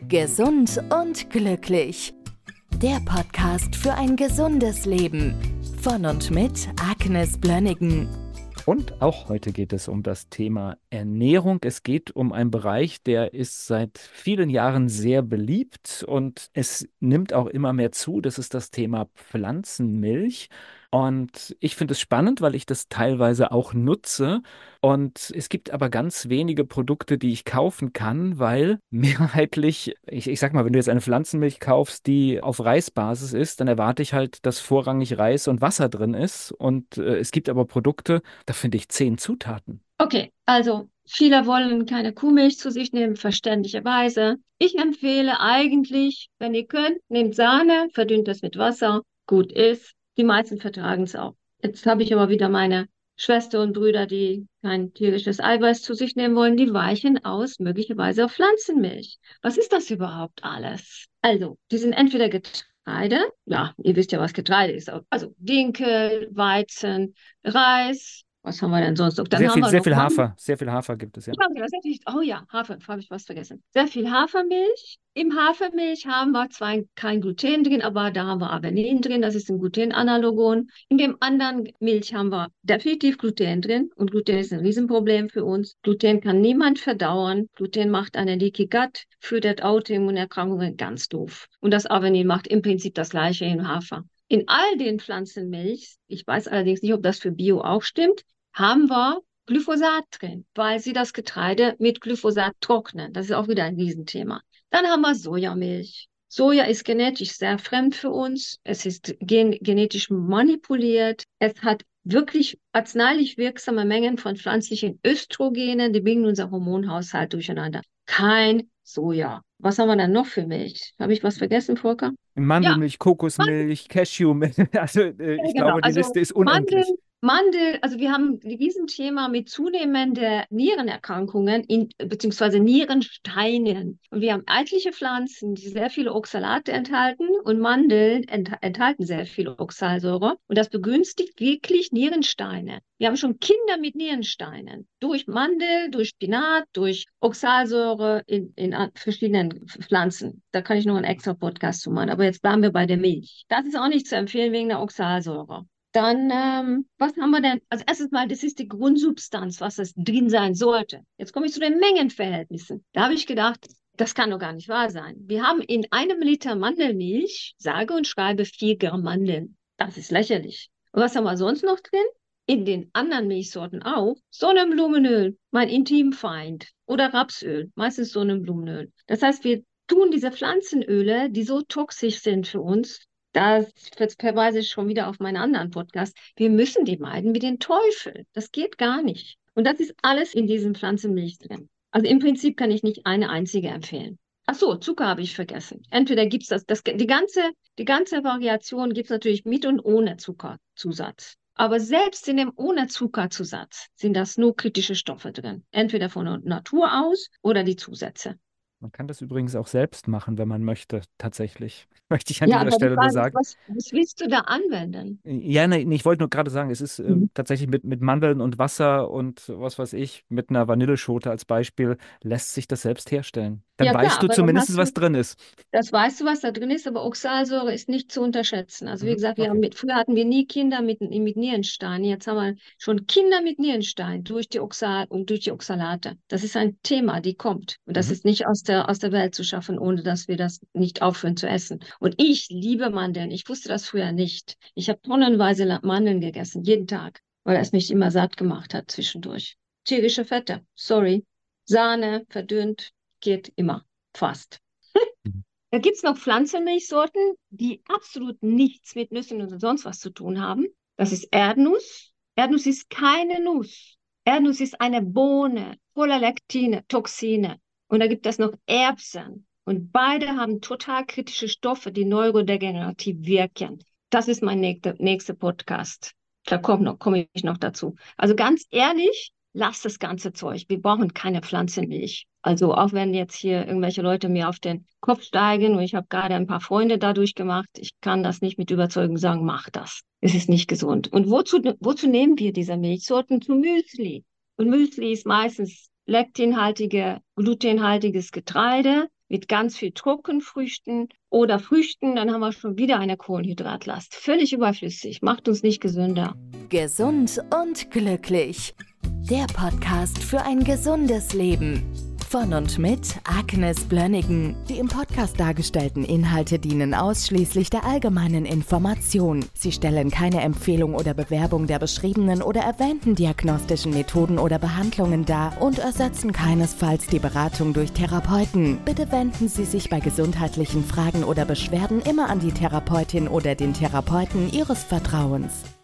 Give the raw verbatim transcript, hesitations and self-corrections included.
Gesund und glücklich. Der Podcast für ein gesundes Leben. Von und mit Agnes Blönnigan. Und auch heute geht es um das Thema Ernährung. Es geht um einen Bereich, der ist seit vielen Jahren sehr beliebt und es nimmt auch immer mehr zu. Das ist das Thema Pflanzenmilch. Und ich finde es spannend, weil ich das teilweise auch nutze. Und es gibt aber ganz wenige Produkte, die ich kaufen kann, weil mehrheitlich, ich, ich sag mal, wenn du jetzt eine Pflanzenmilch kaufst, die auf Reisbasis ist, dann erwarte ich halt, dass vorrangig Reis und Wasser drin ist. Und äh, es gibt aber Produkte, da finde ich zehn Zutaten. Okay, also viele wollen keine Kuhmilch zu sich nehmen, verständlicherweise. Ich empfehle eigentlich, wenn ihr könnt, nehmt Sahne, verdünnt das mit Wasser, gut ist. Die meisten vertragen es auch. Jetzt habe ich aber wieder meine Schwester und Brüder, die kein tierisches Eiweiß zu sich nehmen wollen, die weichen aus, möglicherweise auf Pflanzenmilch. Was ist das überhaupt alles? Also, die sind entweder Getreide, ja, ihr wisst ja, was Getreide ist, also Dinkel, Weizen, Reis. Was haben wir denn sonst noch? Dann Sehr haben viel, wir sehr noch viel Mandeln. Hafer, sehr viel Hafer gibt es, ja. Ja, genau, sehr viel, oh ja, Hafer, habe ich was vergessen. Sehr viel Hafermilch. Im Hafermilch haben wir zwar kein Gluten drin, aber da haben wir Arginin drin, das ist ein Glutenanalogon. In dem anderen Milch haben wir definitiv Gluten drin und Gluten ist ein Riesenproblem für uns. Gluten kann niemand verdauern. Gluten macht eine Leaky Gut, führt Autoimmunerkrankungen, ganz doof. Und das Arginin macht im Prinzip das Gleiche in Hafer. In all den Pflanzenmilch, ich weiß allerdings nicht, ob das für Bio auch stimmt, haben wir Glyphosat drin, weil sie das Getreide mit Glyphosat trocknen. Das ist auch wieder ein Riesenthema. Dann haben wir Sojamilch. Soja ist genetisch sehr fremd für uns. Es ist gen genetisch manipuliert. Es hat wirklich arzneilich wirksame Mengen von pflanzlichen Östrogenen, die bringen unser Hormonhaushalt durcheinander. Kein Soja. Was haben wir dann noch für Milch? Habe ich was vergessen, Volker? Ja, Mandelmilch, Kokosmilch, Cashewmilch. Also äh, ja, ich genau. glaube, die Also Liste ist Mandel, unendlich. Mandel, also wir haben ein Riesenthema mit zunehmender Nierenerkrankungen in, beziehungsweise Nierensteinen. Und wir haben eitliche Pflanzen, die sehr viele Oxalate enthalten und Mandeln ent, enthalten sehr viel Oxalsäure. Und das begünstigt wirklich Nierensteine. Wir haben schon Kinder mit Nierensteinen. Durch Mandel, durch Spinat, durch Oxalsäure in, in verschiedenen Pflanzen. Da kann ich noch einen extra Podcast zu machen. Aber jetzt bleiben wir bei der Milch. Das ist auch nicht zu empfehlen wegen der Oxalsäure. Dann, ähm, was haben wir denn? Also erstes Mal, das ist die Grundsubstanz, was das drin sein sollte. Jetzt komme ich zu den Mengenverhältnissen. Da habe ich gedacht, das kann doch gar nicht wahr sein. Wir haben in einem Liter Mandelmilch, sage und schreibe, vier Gramm Mandeln. Das ist lächerlich. Und was haben wir sonst noch drin? In den anderen Milchsorten auch. Sonnenblumenöl, mein Intimfeind. Oder Rapsöl, meistens Sonnenblumenöl. Das heißt, wir tun diese Pflanzenöle, die so toxisch sind für uns, das verweise ich schon wieder auf meinen anderen Podcast. Wir müssen die meiden wie den Teufel. Das geht gar nicht. Und das ist alles in diesem Pflanzenmilch drin. Also im Prinzip kann ich nicht eine einzige empfehlen. Ach so, Zucker habe ich vergessen. Entweder gibt es das, das, die ganze, die ganze Variation gibt es natürlich mit und ohne Zuckerzusatz. Aber selbst in dem ohne Zuckerzusatz sind das nur kritische Stoffe drin. Entweder von der Natur aus oder die Zusätze. Man kann das übrigens auch selbst machen, wenn man möchte, tatsächlich. Möchte ich an Ja, dieser aber die Stelle nur Frage ist, sagen. was, was willst du da anwenden? Ja, nee, nee, ich wollte nur gerade sagen, es ist äh, Mhm. tatsächlich mit, mit Mandeln und Wasser und was weiß ich, mit einer Vanilleschote als Beispiel, lässt sich das selbst herstellen. Dann Ja, klar, weißt du aber dann zumindest, hast du, was drin ist. das weißt du, was da drin ist, aber Oxalsäure ist nicht zu unterschätzen. Also wie Mhm, gesagt, wir haben okay. mit, früher hatten wir nie Kinder mit, mit Nierensteinen. Jetzt haben wir schon Kinder mit Nierenstein durch die Oxal und durch die Oxalate. Das ist ein Thema, die kommt. Und das Mhm. ist nicht aus der, aus der Welt zu schaffen, ohne dass wir das nicht aufhören zu essen. Und ich liebe Mandeln. Ich wusste das früher nicht. Ich habe tonnenweise La- Mandeln gegessen, jeden Tag, weil es mich immer satt gemacht hat zwischendurch. Tierische Fette, sorry. Sahne, verdünnt, geht immer. Fast. Mhm. Da gibt es noch Pflanzenmilchsorten, die absolut nichts mit Nüssen oder sonst was zu tun haben. Das ist Erdnuss. Erdnuss ist keine Nuss. Erdnuss ist eine Bohne voller Lektine, Toxine. Und da gibt es noch Erbsen. Und beide haben total kritische Stoffe, die neurodegenerativ wirken. Das ist mein nächster nächster Podcast. Da komme noch, komme ich noch dazu. Also ganz ehrlich, lasst das ganze Zeug. Wir brauchen keine Pflanzenmilch. Also auch wenn jetzt hier irgendwelche Leute mir auf den Kopf steigen und ich habe gerade ein paar Freunde dadurch gemacht, ich kann das nicht mit Überzeugung sagen, mach das. Es ist nicht gesund. Und wozu, wozu nehmen wir diese Milchsorten? Zu Müsli. Und Müsli ist meistens lektinhaltige, glutenhaltiges Getreide. mit ganz viel Trockenfrüchten oder Früchten, dann haben wir schon wieder eine Kohlenhydratlast. Völlig überflüssig, macht uns nicht gesünder. Gesund und glücklich. Der Podcast für ein gesundes Leben. Von und mit Agnes Blönnigen. Die im Podcast dargestellten Inhalte dienen ausschließlich der allgemeinen Information. Sie stellen keine Empfehlung oder Bewerbung der beschriebenen oder erwähnten diagnostischen Methoden oder Behandlungen dar und ersetzen keinesfalls die Beratung durch Therapeuten. Bitte wenden Sie sich bei gesundheitlichen Fragen oder Beschwerden immer an die Therapeutin oder den Therapeuten Ihres Vertrauens.